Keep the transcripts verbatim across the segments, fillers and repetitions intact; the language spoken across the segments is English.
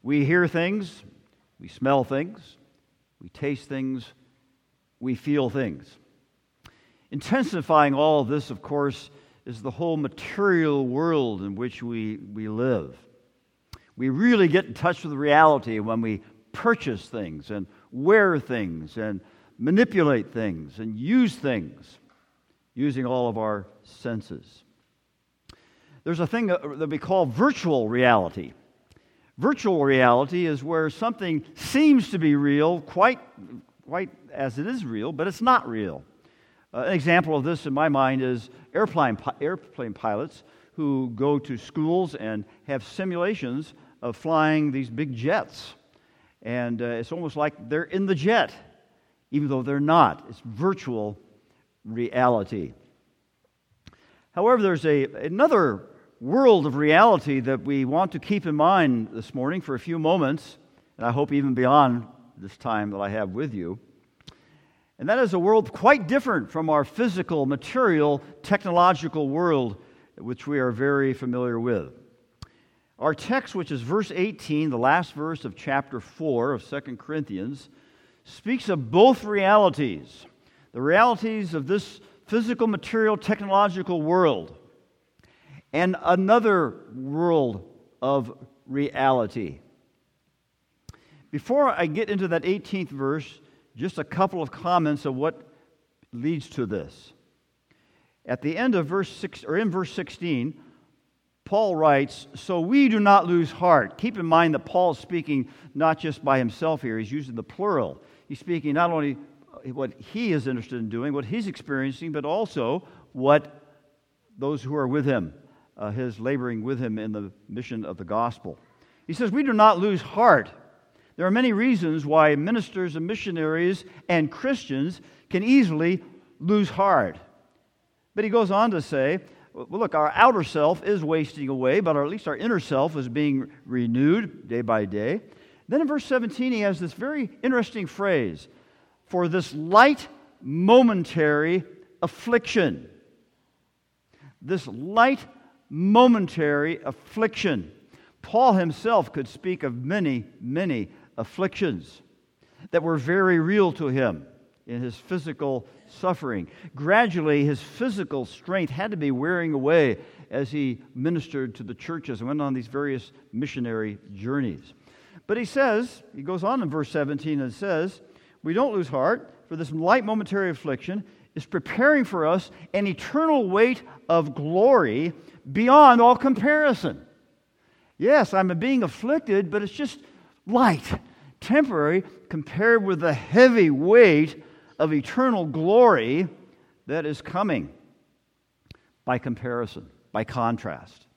We hear things, we smell things, we taste things, we feel things. Intensifying all of this, of course, is the whole material world in which we, we live. We really get in touch with reality when we purchase things and wear things and manipulate things and use things using all of our senses. There's a thing that we call virtual reality. Virtual reality is where something seems to be real, quite, quite as it is real, but it's not real. Uh, an example of this in my mind is airplane, airplane pilots who go to schools and have simulations of flying these big jets. And uh, it's almost like they're in the jet, even though they're not. It's virtual reality. However, there's a another world of reality that we want to keep in mind this morning for a few moments, and I hope even beyond this time that I have with you. And that is a world quite different from our physical, material, technological world, which we are very familiar with. Our text, which is verse eighteen, the last verse of chapter four of Second Corinthians, speaks of both realities. The realities of this physical, material, technological world, and another world of reality. Before I get into that eighteenth verse, just a couple of comments of what leads to this. At the end of verse six, or in verse sixteen, Paul writes, "So we do not lose heart." Keep in mind that Paul is speaking not just by himself here. He's using the plural. He's speaking not only what he is interested in doing, what he's experiencing, but also what those who are with him, uh, his laboring with him in the mission of the gospel. He says, "We do not lose heart." There are many reasons why ministers and missionaries and Christians can easily lose heart. But he goes on to say, well, look, our outer self is wasting away, but at least our inner self is being renewed day by day. Then in verse seventeen, he has this very interesting phrase, "For this light momentary affliction." This light momentary affliction. Paul himself could speak of many, many afflictions that were very real to him in his physical suffering. Gradually, his physical strength had to be wearing away as he ministered to the churches and went on these various missionary journeys. But he says, he goes on in verse seventeen and says, "We don't lose heart, for this light momentary affliction is preparing for us an eternal weight of glory beyond all comparison." Yes, I'm being afflicted, but it's just light, temporary, compared with the heavy weight of eternal glory that is coming by comparison, by contrast.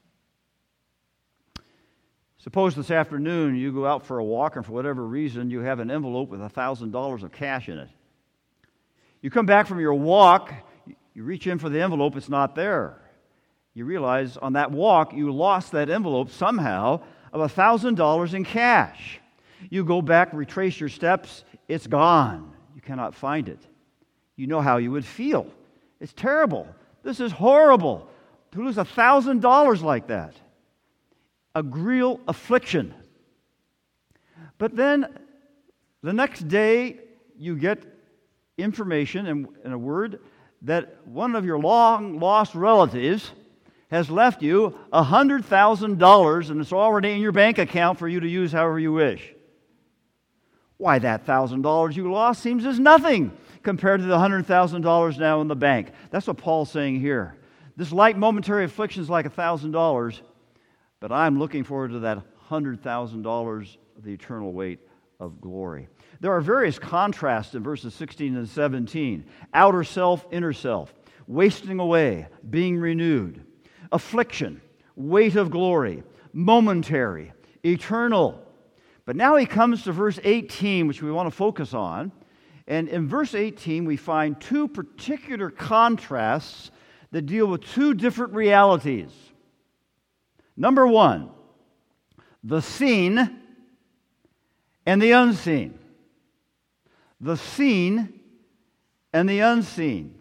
Suppose this afternoon you go out for a walk and for whatever reason you have an envelope with one thousand dollars of cash in it. You come back from your walk, you reach in for the envelope, it's not there. You realize on that walk you lost that envelope somehow of one thousand dollars in cash. You go back, retrace your steps, it's gone. You cannot find it. You know how you would feel. It's terrible. This is horrible to lose one thousand dollars like that. A real affliction. But then the next day you get information in, in a word that one of your long lost relatives has left you one hundred thousand dollars and it's already in your bank account for you to use however you wish. Why, that one thousand dollars you lost seems as nothing compared to the one hundred thousand dollars now in the bank. That's what Paul's saying here. This light momentary affliction is like one thousand dollars, but I'm looking forward to that one hundred thousand dollars of the eternal weight of glory. There are various contrasts in verses sixteen and seventeen. Outer self, inner self. Wasting away, being renewed. Affliction, weight of glory. Momentary, eternal. But now he comes to verse eighteen, which we want to focus on. And in verse eighteen, we find two particular contrasts that deal with two different realities. Number one, the seen and the unseen. The seen and the unseen.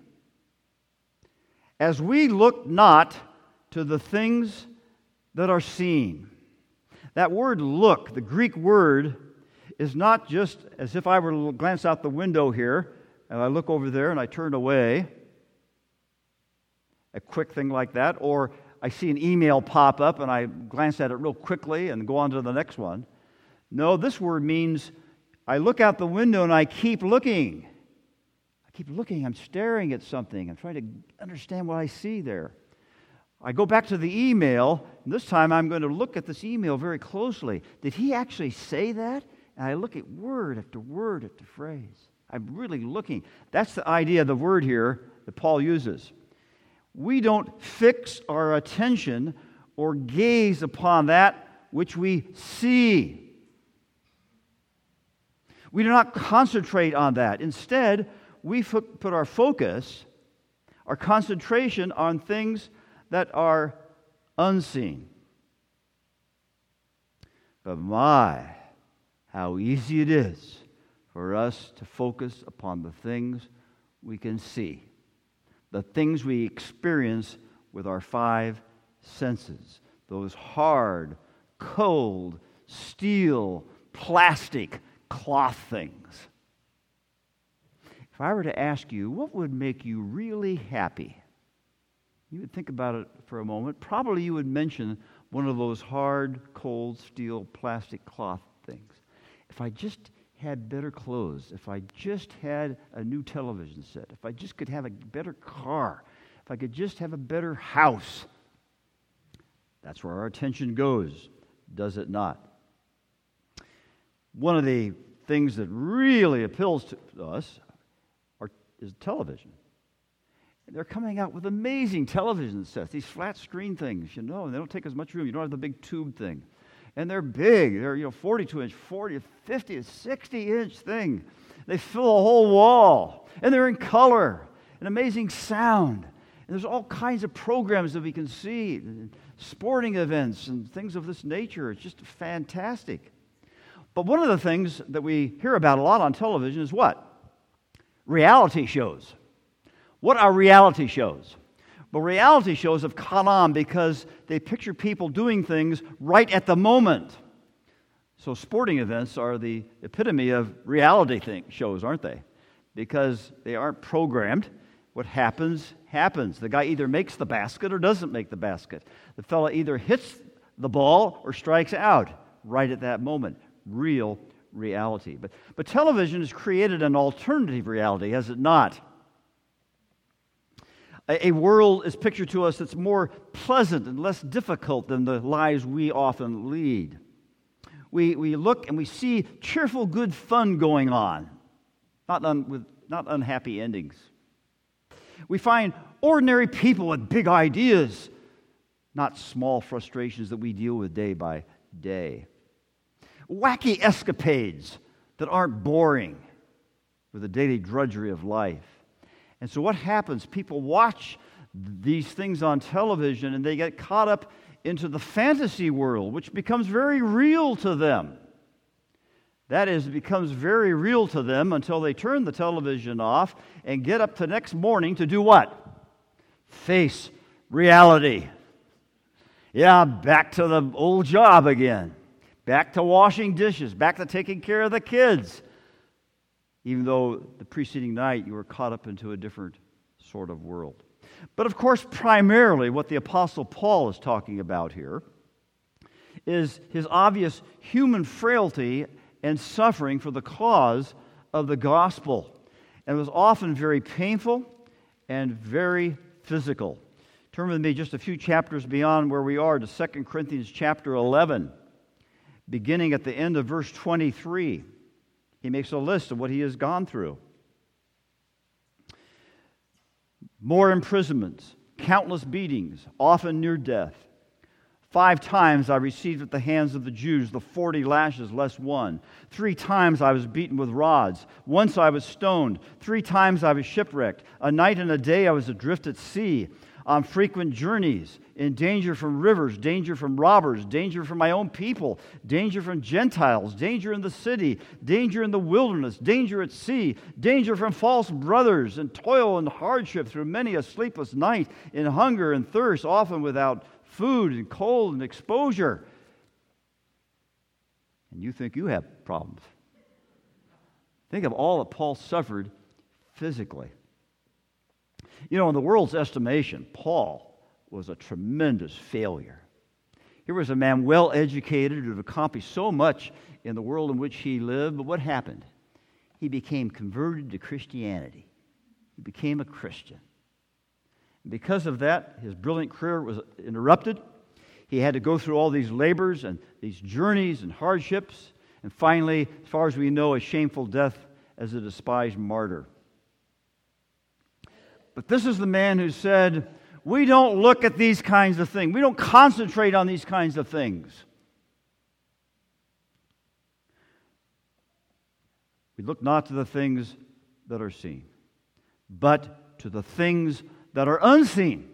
As we look not to the things that are seen. That word look, the Greek word, is not just as if I were to glance out the window here, and I look over there and I turn away, a quick thing like that, or I see an email pop up and I glance at it real quickly and go on to the next one. No, this word means I look out the window and I keep looking. I keep looking, I'm staring at something, I'm trying to understand what I see there. I go back to the email, and this time I'm going to look at this email very closely. Did he actually say that? And I look at word after word after phrase. I'm really looking. That's the idea of the word here that Paul uses. We don't fix our attention or gaze upon that which we see. We do not concentrate on that. Instead, we fo- put our focus, our concentration on things that are unseen. But my, how easy it is for us to focus upon the things we can see, the things we experience with our five senses, those hard, cold, steel, plastic, cloth things. If I were to ask you, what would make you really happy? You would think about it for a moment. Probably you would mention one of those hard, cold, steel, plastic cloth things. If I just had better clothes, if I just had a new television set, if I just could have a better car, if I could just have a better house. That's where our attention goes, does it not? One of the things that really appeals to us are, is television. They're coming out with amazing television sets, these flat screen things, you know, and they don't take as much room. You don't have the big tube thing. And they're big. They're, you know, forty-two inch, forty, fifty, sixty inch thing. They fill a whole wall. And they're in color and amazing sound. And there's all kinds of programs that we can see, sporting events and things of this nature. It's just fantastic. But one of the things that we hear about a lot on television is what? Reality shows. What are reality shows? Well, reality shows have caught on because they picture people doing things right at the moment. So sporting events are the epitome of reality thing, shows, aren't they? Because they aren't programmed. What happens, happens. The guy either makes the basket or doesn't make the basket. The fella either hits the ball or strikes out right at that moment. Real reality. But, but television has created an alternative reality, has it not? A world is pictured to us that's more pleasant and less difficult than the lives we often lead. We, we look and we see cheerful, good fun going on, not, un, with, not unhappy endings. We find ordinary people with big ideas, not small frustrations that we deal with day by day. Wacky escapades that aren't boring with the daily drudgery of life. And so what happens? People watch these things on television and they get caught up into the fantasy world, which becomes very real to them. That is, it becomes very real to them until they turn the television off and get up the next morning to do what? Face reality. Yeah, back to the old job again. Back to washing dishes. Back to taking care of the kids. Even though the preceding night you were caught up into a different sort of world. But of course, primarily what the Apostle Paul is talking about here is his obvious human frailty and suffering for the cause of the gospel. And it was often very painful and very physical. Turn with me just a few chapters beyond where we are to Second Corinthians chapter eleven, beginning at the end of verse twenty-three. He makes a list of what he has gone through. More imprisonments, countless beatings, often near death. Five times I received at the hands of the Jews the forty lashes less one. Three times I was beaten with rods. Once I was stoned. Three times I was shipwrecked. A night and a day I was adrift at sea, on frequent journeys, in danger from rivers, danger from robbers, danger from my own people, danger from Gentiles, danger in the city, danger in the wilderness, danger at sea, danger from false brothers, and toil and hardship through many a sleepless night, in hunger and thirst, often without food and cold and exposure. and you think you have problems. Think of all that Paul suffered physically. You know, in the world's estimation, Paul was a tremendous failure. Here was a man well educated who had accomplished so much in the world in which he lived, but what happened? He became converted to Christianity. He became a Christian. And because of that, his brilliant career was interrupted. He had to go through all these labors and these journeys and hardships, and finally, as far as we know, a shameful death as a despised martyr. But this is the man who said, we don't look at these kinds of things. We don't concentrate on these kinds of things. We look not to the things that are seen, but to the things that are unseen.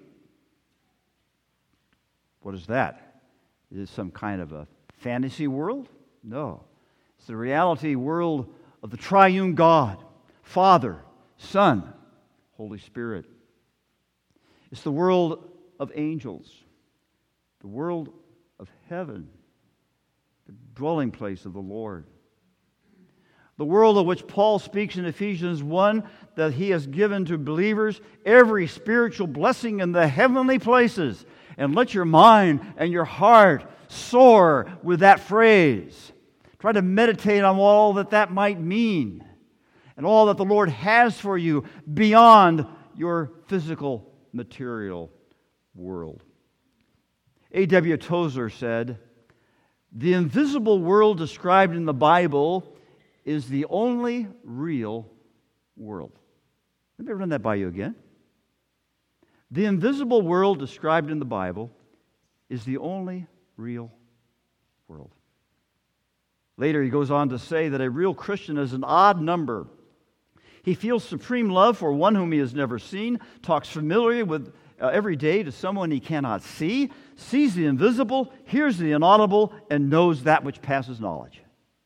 What is that? Is it some kind of a fantasy world? No. It's the reality world of the triune God, Father, Son, Holy Spirit. It's the world of angels, the world of heaven, the dwelling place of the Lord. The world of which Paul speaks in Ephesians one, that he has given to believers every spiritual blessing in the heavenly places. And let your mind and your heart soar with that phrase. Try to meditate on all that that might mean and all that the Lord has for you beyond your physical, material world. A W Tozer said, "The invisible world described in the Bible is the only real world." Let me run that by you again. The invisible world described in the Bible is the only real world. Later, he goes on to say that a real Christian is an odd number. He feels supreme love for one whom he has never seen, talks familiarly with uh, every day to someone he cannot see, sees the invisible, hears the inaudible, and knows that which passes knowledge.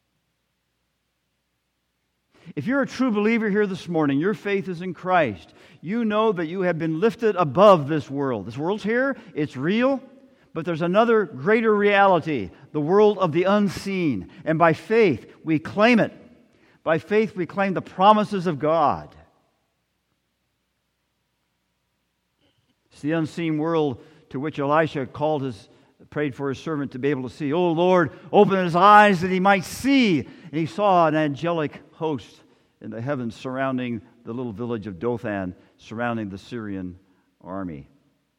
If you're a true believer here this morning, your faith is in Christ. You know that you have been lifted above this world. This world's here, it's real, but there's another greater reality, the world of the unseen. And by faith, we claim it. By faith, we claim the promises of God. It's the unseen world to which Elisha called his, prayed for his servant to be able to see. "Oh Lord, open his eyes that he might see." And he saw an angelic host in the heavens surrounding the little village of Dothan, surrounding the Syrian army.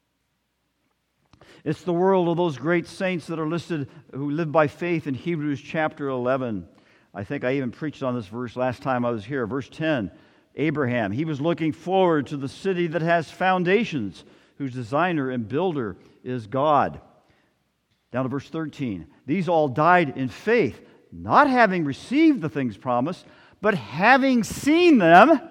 It's the world of those great saints that are listed who live by faith in Hebrews chapter eleven. I think I even preached on this verse last time I was here. Verse ten, Abraham, he was looking forward to the city that has foundations, whose designer and builder is God. Down to verse thirteen. These all died in faith, not having received the things promised, but having seen them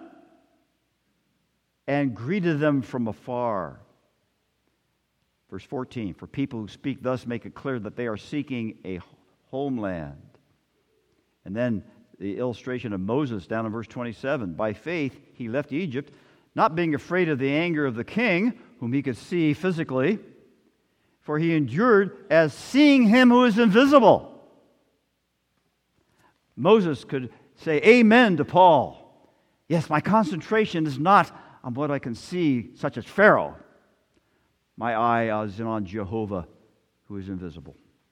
and greeted them from afar. Verse fourteen, for people who speak thus make it clear that they are seeking a homeland. And then the illustration of Moses down in verse twenty-seven. By faith he left Egypt, not being afraid of the anger of the king, whom he could see physically, for he endured as seeing him who is invisible. Moses could say amen to Paul. Yes, my concentration is not on what I can see, such as Pharaoh. My eye is on Jehovah, who is invisible.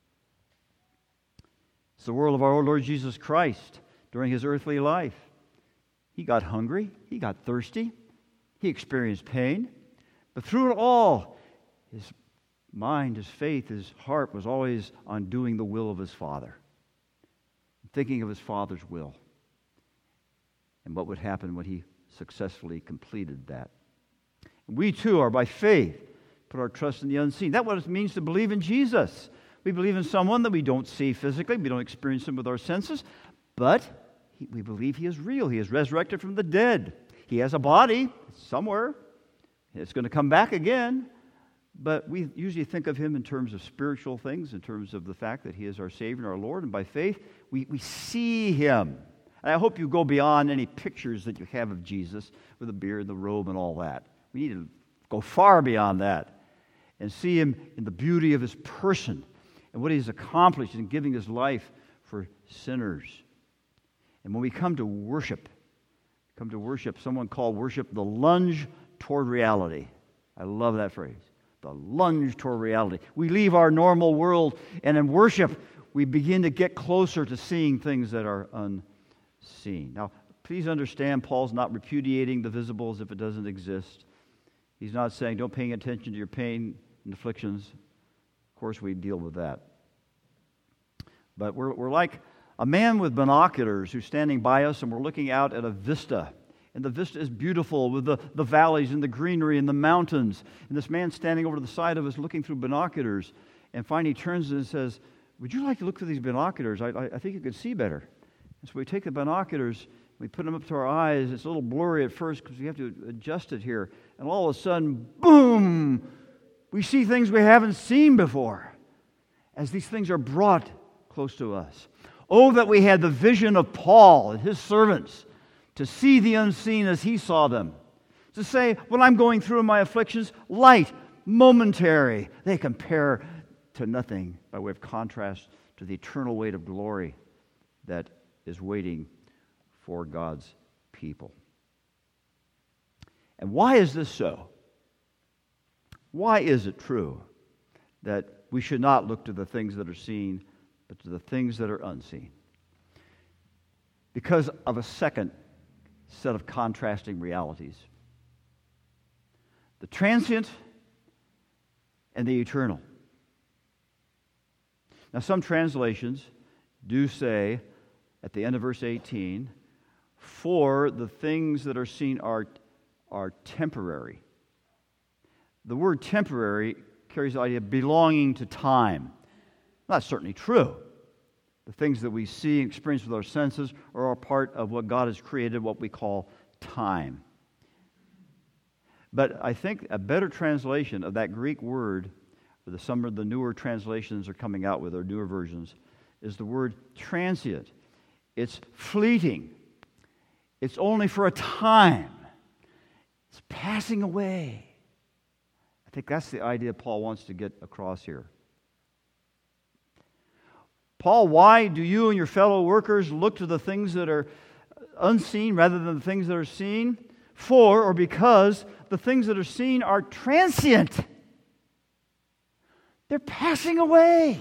It's the world of our Lord Jesus Christ during his earthly life. He got hungry. He got thirsty. He experienced pain. But through it all, his mind, his faith, his heart was always on doing the will of his Father, thinking of his Father's will, and what would happen when he successfully completed that. We too are by faith put our trust in the unseen. That's what it means to believe in Jesus. We believe in someone that we don't see physically, we don't experience him with our senses, but he, we believe he is real. He is resurrected from the dead. He has a body somewhere. It's going to come back again. But we usually think of him in terms of spiritual things, in terms of the fact that he is our Savior and our Lord, and by faith we, we see him. And I hope you go beyond any pictures that you have of Jesus with the beard, the robe, and all that. We need to go far beyond that and see him in the beauty of his person and what he's accomplished in giving his life for sinners. And when we come to worship, come to worship, someone called worship the lunge toward reality. I love that phrase. The lunge toward reality. We leave our normal world, and in worship, we begin to get closer to seeing things that are unseen. Now, please understand, Paul's not repudiating the visible as if it doesn't exist. He's not saying don't pay attention to your pain and afflictions. Of course, we deal with that. But we're, we're like a man with binoculars who's standing by us, and we're looking out at a vista. And the vista is beautiful with the, the valleys and the greenery and the mountains. And this man standing over to the side of us looking through binoculars. And finally he turns and says, would you like to look through these binoculars? I, I, I think you could see better. And so we take the binoculars, we put them up to our eyes. It's a little blurry at first because we have to adjust it here. And all of a sudden, boom, we see things we haven't seen before as these things are brought close to us. Oh, that we had the vision of Paul and his servants, to see the unseen as he saw them. To say, when I'm going through my afflictions, light, momentary, they compare to nothing by way of contrast to the eternal weight of glory that is waiting for God's people. And why is this so? Why is it true that we should not look to the things that are seen, but to the things that are unseen? Because of a second set of contrasting realities. The transient and the eternal. Now, some translations do say, at the end of verse eighteen, for the things that are seen are, are temporary. The word temporary carries the idea of belonging to time. That's certainly true. The things that we see and experience with our senses are a part of what God has created, what we call time. But I think a better translation of that Greek word, or the, some of the newer translations are coming out with, or newer versions, is the word transient. It's fleeting. It's only for a time. It's passing away. I think that's the idea Paul wants to get across here. Paul, why do you and your fellow workers look to the things that are unseen rather than the things that are seen? For, or because, the things that are seen are transient. They're passing away.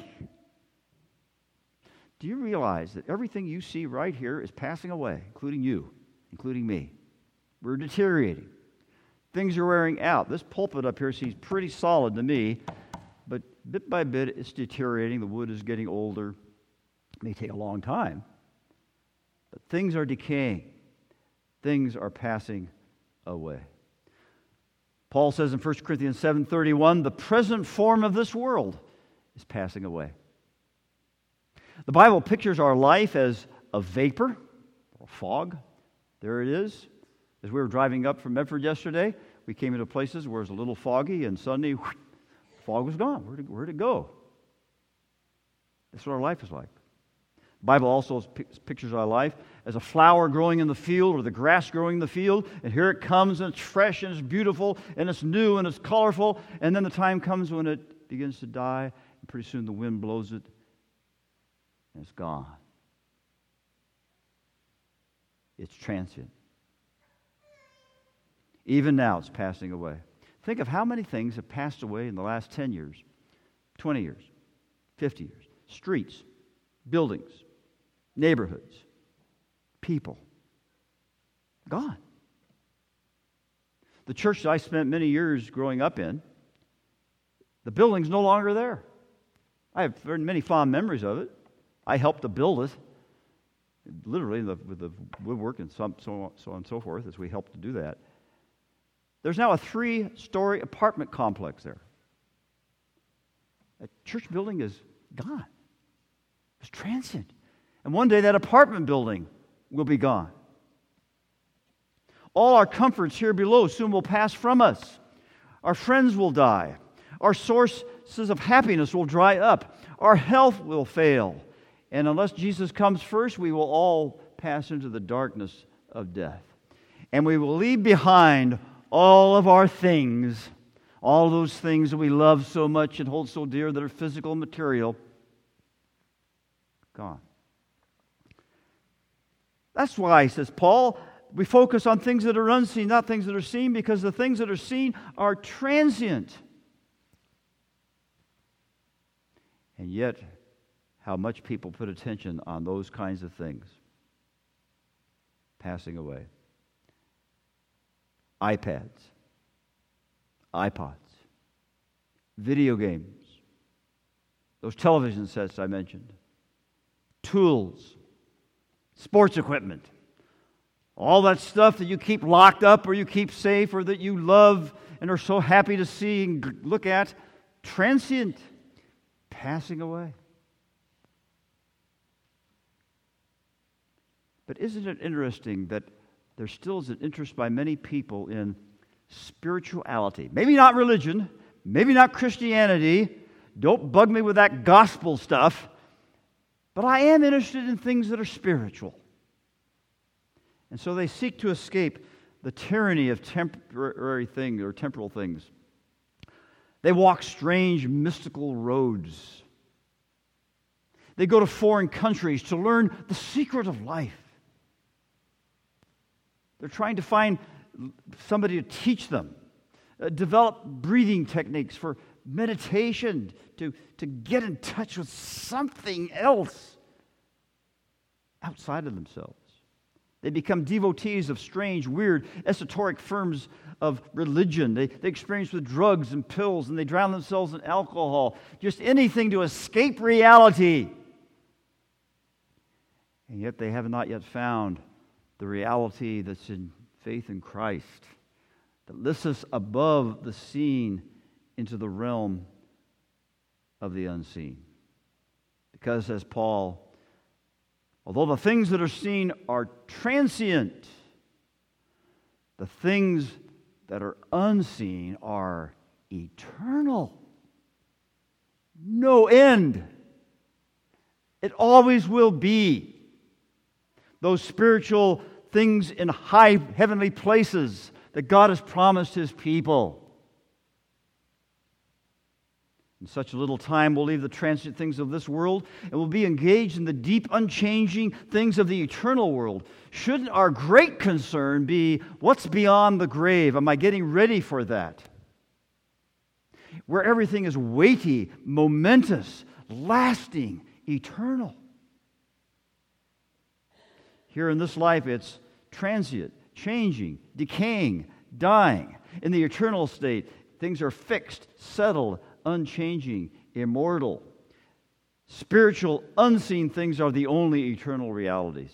Do you realize that everything you see right here is passing away, including you, including me? We're deteriorating. Things are wearing out. This pulpit up here seems pretty solid to me, but bit by bit it's deteriorating. The wood is getting older. It may take a long time, but things are decaying. Things are passing away. Paul says in First Corinthians seven thirty-one, the present form of this world is passing away. The Bible pictures our life as a vapor or fog. There it is. As we were driving up from Medford yesterday, we came into places where it was a little foggy, and suddenly, whoosh, the fog was gone. Where'd it, where'd it go? That's what our life is like. The Bible also pictures our life as a flower growing in the field or the grass growing in the field, and here it comes, and it's fresh, and it's beautiful, and it's new, and it's colorful, and then the time comes when it begins to die, and pretty soon the wind blows it, and it's gone. It's transient. Even now, it's passing away. Think of how many things have passed away in the last ten years, twenty years, fifty years. Streets, buildings, neighborhoods, people. Gone. The church that I spent many years growing up in, the building's no longer there. I have very many fond memories of it. I helped to build it, literally the, with the woodwork and so, so, so on and so forth, as we helped to do that. There's now a three-story apartment complex there. That church building is gone. It's transient. And one day that apartment building will be gone. All our comforts here below soon will pass from us. Our friends will die. Our sources of happiness will dry up. Our health will fail. And unless Jesus comes first, we will all pass into the darkness of death. And we will leave behind all of our things, all those things that we love so much and hold so dear that are physical and material, gone. That's why, says Paul, we focus on things that are unseen, not things that are seen, because the things that are seen are transient. And yet, how much people put attention on those kinds of things. Passing away. iPads, iPods, video games, those television sets I mentioned, tools, sports equipment, all that stuff that you keep locked up or you keep safe or that you love and are so happy to see and look at, transient, passing away. But isn't it interesting that there still is an interest by many people in spirituality? Maybe not religion, maybe not Christianity. Don't bug me with that gospel stuff. But I am interested in things that are spiritual. And so they seek to escape the tyranny of temporary things or temporal things. They walk strange, mystical roads. They go to foreign countries to learn the secret of life. They're trying to find somebody to teach them, uh, develop breathing techniques for meditation, to, to get in touch with something else outside of themselves. They become devotees of strange, weird, esoteric forms of religion. They, they experience with drugs and pills, and they drown themselves in alcohol. Just anything to escape reality. And yet they have not yet found the reality that's in faith in Christ, that lifts us above the seen into the realm of the unseen. Because, as Paul, although the things that are seen are transient, the things that are unseen are eternal. No end. It always will be. Those spiritual things in high heavenly places that God has promised His people. In such a little time, we'll leave the transient things of this world and we'll be engaged in the deep, unchanging things of the eternal world. Shouldn't our great concern be what's beyond the grave? Am I getting ready for that? Where everything is weighty, momentous, lasting, eternal. Here in this life, it's transient, changing, decaying, dying. In the eternal state, things are fixed, settled, unchanging, immortal. Spiritual, unseen things are the only eternal realities.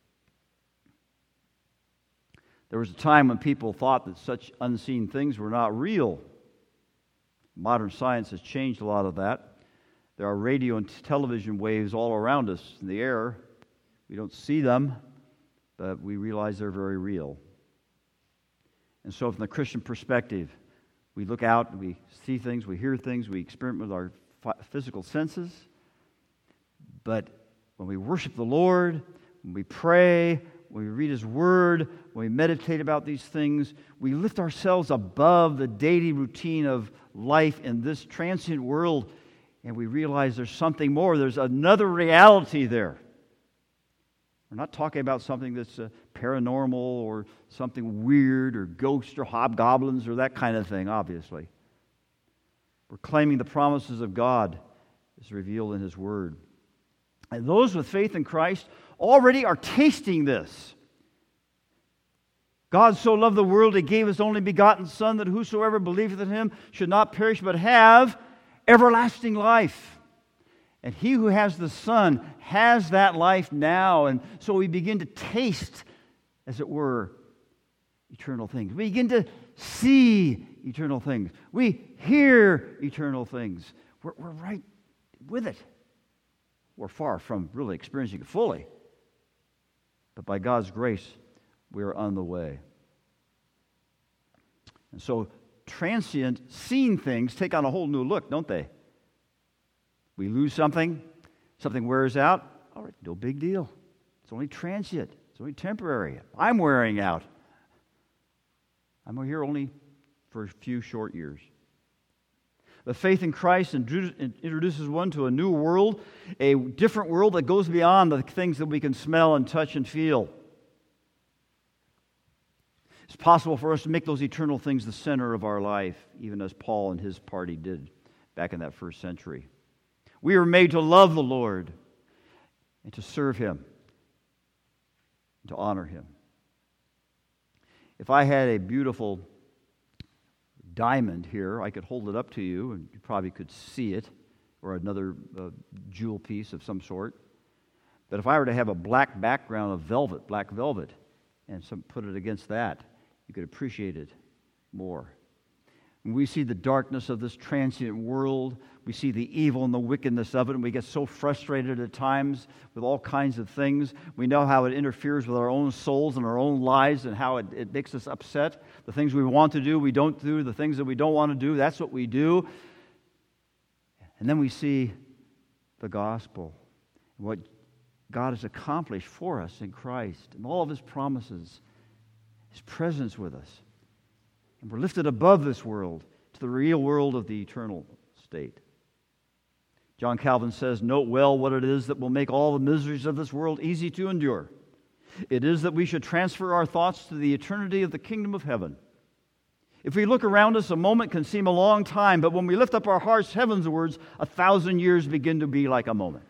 There was a time when people thought that such unseen things were not real. Modern science has changed a lot of that. There are radio and television waves all around us in the air. We don't see them, but we realize they're very real. And so from the Christian perspective, we look out, we see things, we hear things, we experiment with our physical senses. But when we worship the Lord, when we pray, when we read His Word, when we meditate about these things, we lift ourselves above the daily routine of life in this transient world, and we realize there's something more. There's another reality there. We're not talking about something that's uh, paranormal or something weird or ghosts or hobgoblins or that kind of thing, obviously. We're claiming the promises of God as revealed in His Word. And those with faith in Christ already are tasting this. God so loved the world, He gave His only begotten Son, that whosoever believeth in Him should not perish but have everlasting life. And he who has the Son has that life now. And so we begin to taste, as it were, eternal things. We begin to see eternal things. We hear eternal things. We're, we're right with it. We're far from really experiencing it fully. But by God's grace, we are on the way. And so transient, seen things take on a whole new look, don't they? We lose something, something wears out, all right, no big deal. It's only transient. It's only temporary. I'm wearing out. I'm here only for a few short years. The faith in Christ introduces one to a new world, a different world that goes beyond the things that we can smell and touch and feel. It's possible for us to make those eternal things the center of our life, even as Paul and his party did back in that first century. We are made to love the Lord and to serve Him and to honor Him. If I had a beautiful diamond here, I could hold it up to you and you probably could see it, or another uh, jewel piece of some sort. But if I were to have a black background of velvet, black velvet, and some, put it against that, you could appreciate it more. When we see the darkness of this transient world, we see the evil and the wickedness of it, and we get so frustrated at times with all kinds of things. We know how it interferes with our own souls and our own lives, and how it, it makes us upset. The things we want to do, we don't do. The things that we don't want to do, that's what we do. And then we see the gospel, what God has accomplished for us in Christ, and all of His promises, His presence with us. And we're lifted above this world to the real world of the eternal state. John Calvin says, "Note well what it is that will make all the miseries of this world easy to endure. It is that we should transfer our thoughts to the eternity of the kingdom of heaven. If we look around us, a moment can seem a long time, but when we lift up our hearts heavenwards, a thousand years begin to be like a moment."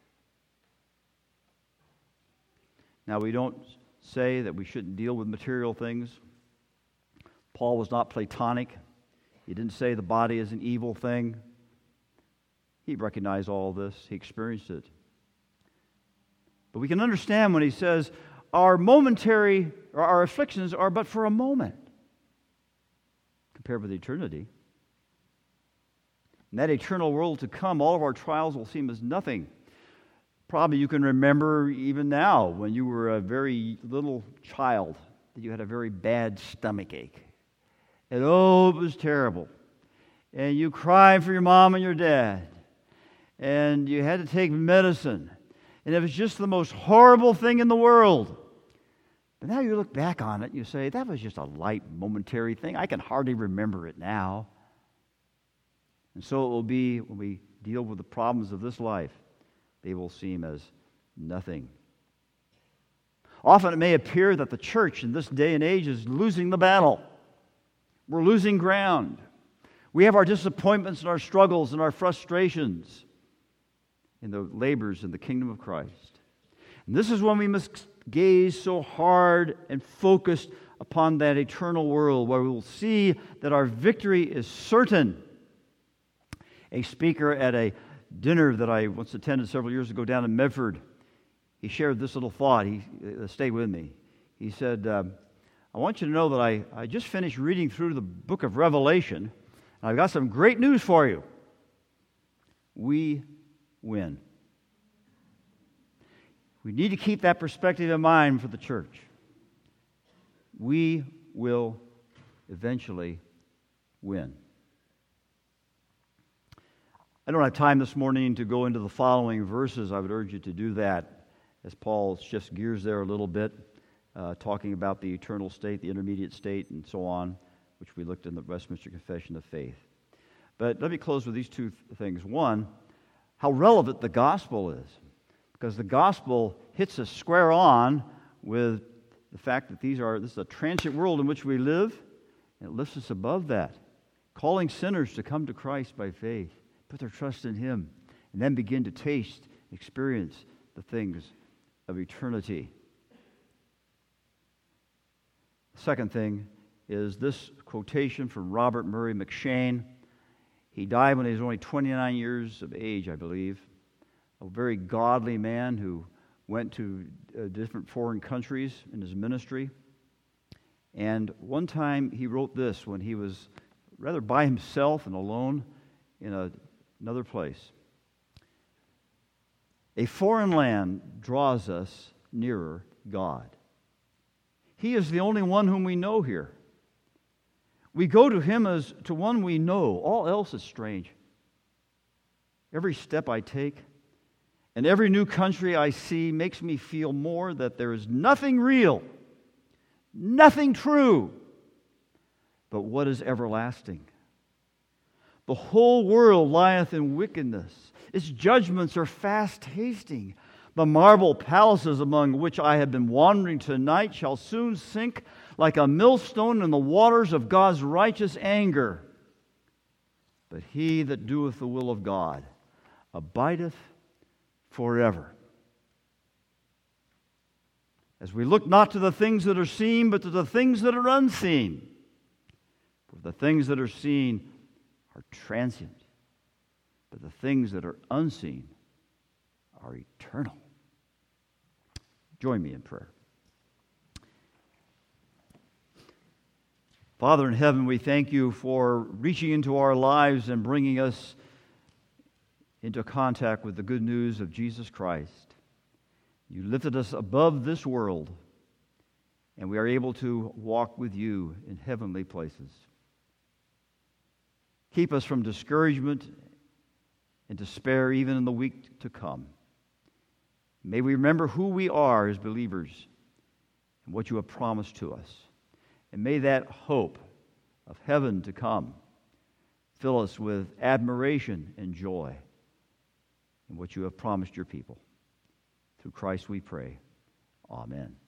Now, we don't say that we shouldn't deal with material things. Paul was not Platonic. He didn't say the body is an evil thing. He recognized all this. He experienced it. But we can understand when he says, our momentary, or our afflictions are but for a moment, compared with eternity. In that eternal world to come, all of our trials will seem as nothing. Probably you can remember even now when you were a very little child that you had a very bad stomach ache. And oh, it was terrible. And you cried for your mom and your dad. And you had to take medicine. And it was just the most horrible thing in the world. But now you look back on it and you say, that was just a light, momentary thing. I can hardly remember it now. And so it will be when we deal with the problems of this life. They will seem as nothing. Often it may appear that the church in this day and age is losing the battle. We're losing ground. We have our disappointments and our struggles and our frustrations in the labors in the kingdom of Christ. And this is when we must gaze so hard and focused upon that eternal world where we will see that our victory is certain. A speaker at a dinner that I once attended several years ago down in Medford, he shared this little thought. He uh, stayed with me. He said, um, I want you to know that I, I just finished reading through the book of Revelation, and I've got some great news for you. We win. We need to keep that perspective in mind for the church. We will eventually win. I don't have time this morning to go into the following verses. I would urge you to do that as Paul shifts gears there a little bit, uh, talking about the eternal state, the intermediate state, and so on, which we looked in the Westminster Confession of Faith. But let me close with these two th- things. One, how relevant the gospel is, because the gospel hits us square on with the fact that these are this is a transient world in which we live, and it lifts us above that, calling sinners to come to Christ by faith, put their trust in Him, and then begin to taste, experience the things of eternity. The second thing is this quotation from Robert Murray McCheyne. He died when he was only twenty-nine years of age, I believe. A very godly man who went to uh, different foreign countries in his ministry. And one time he wrote this when he was rather by himself and alone in a Another place. A foreign land draws us nearer God. He is the only one whom we know here. We go to Him as to one we know. All else is strange. Every step I take and every new country I see makes me feel more that there is nothing real, nothing true, but what is everlasting. The whole world lieth in wickedness. Its judgments are fast hasting. The marble palaces among which I have been wandering tonight shall soon sink like a millstone in the waters of God's righteous anger. But he that doeth the will of God abideth forever. As we look not to the things that are seen, but to the things that are unseen. For the things that are seen are transient, but the things that are unseen are eternal. Join me in prayer. Father in heaven, we thank you for reaching into our lives and bringing us into contact with the good news of Jesus Christ. You lifted us above this world, and we are able to walk with you in heavenly places. Keep us from discouragement and despair even in the week to come. May we remember who we are as believers and what you have promised to us. And may that hope of heaven to come fill us with admiration and joy in what you have promised your people. Through Christ we pray. Amen.